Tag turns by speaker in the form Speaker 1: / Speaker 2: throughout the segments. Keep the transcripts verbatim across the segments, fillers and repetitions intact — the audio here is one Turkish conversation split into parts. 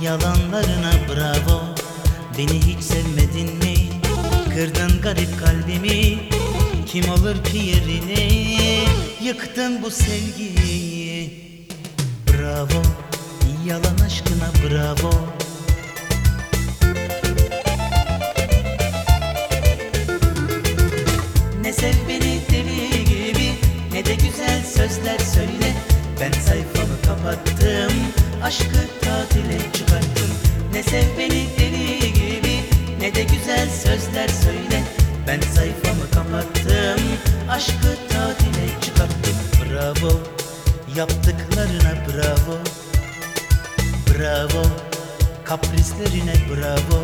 Speaker 1: yalanlarına bravo. Beni hiç sevmedin mi? Kırdın garip kalbimi. Kim olur ki yerini? Yıktın bu sevgiyi. Bravo, yalan aşkına bravo. Ne sev beni deli gibi, ne de güzel sözler söyle. Ben sayfamı kapattım, aşkı tatile çıkarttım. Ne sev beni deli gibi, ne de güzel sözler söyle. Ben sayfamı kapattım, aşkı tatile çıkarttım. Bravo, yaptıklarına bravo. Bravo, kaprislerine bravo.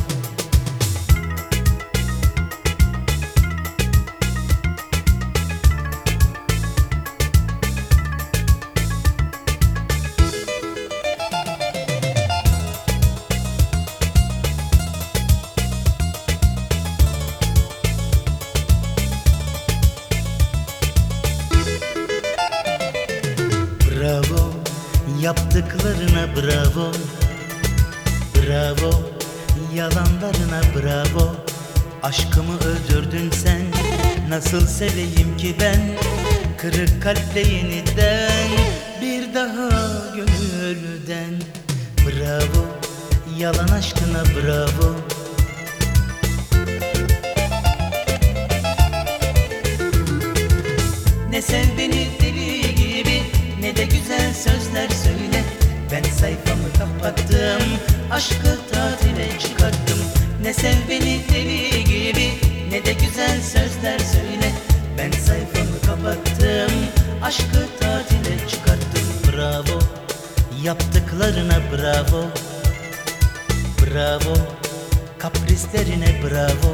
Speaker 1: Bravo, yaptıklarına bravo. Bravo, yalanlarına bravo. Aşkımı öldürdün sen, nasıl seveyim ki ben? Kırık kalple yeniden, bir daha gönülden. Bravo, yalan aşkına bravo. Ne sev beni deli gibi, ne de güzel sözler söyle. Ben sayfamı kapattım, aşkı tatile çıkarttım. Ne sev beni deli gibi, ne de güzel sözler söyle. Ben sayfamı kapattım, aşkı tatile çıkarttım. Bravo, yaptıklarına bravo. Bravo, kaprislerine bravo.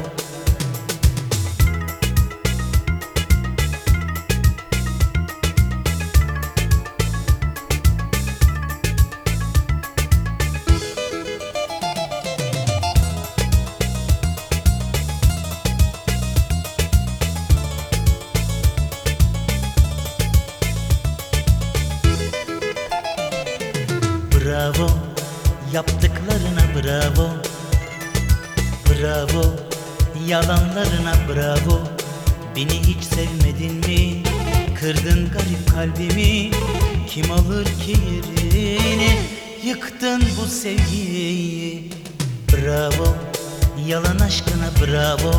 Speaker 1: Bravo, yaptıklarına bravo. Bravo, yalanlarına bravo. Beni hiç sevmedin mi? Kırdın garip kalbimi. Kim alır ki yerini? Yıktın bu sevgiyi. Bravo, yalan aşkına bravo.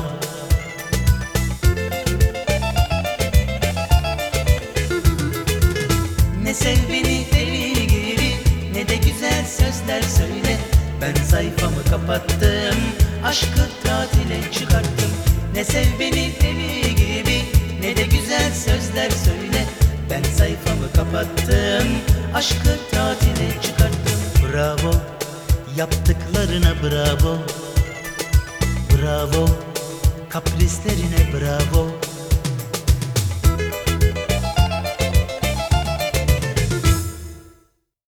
Speaker 1: Ne sev beni deli gibi, ne de güzel sözler söyle. Ben sayfamı kapattım, aşkı tatile çıkarttım. Ne sev beni deli gibi, ne de güzel sözler söyle. Ben sayfamı kapattım, aşkı tatile çıkarttım. Bravo, yaptıklarına bravo. Bravo, kaprislerine bravo.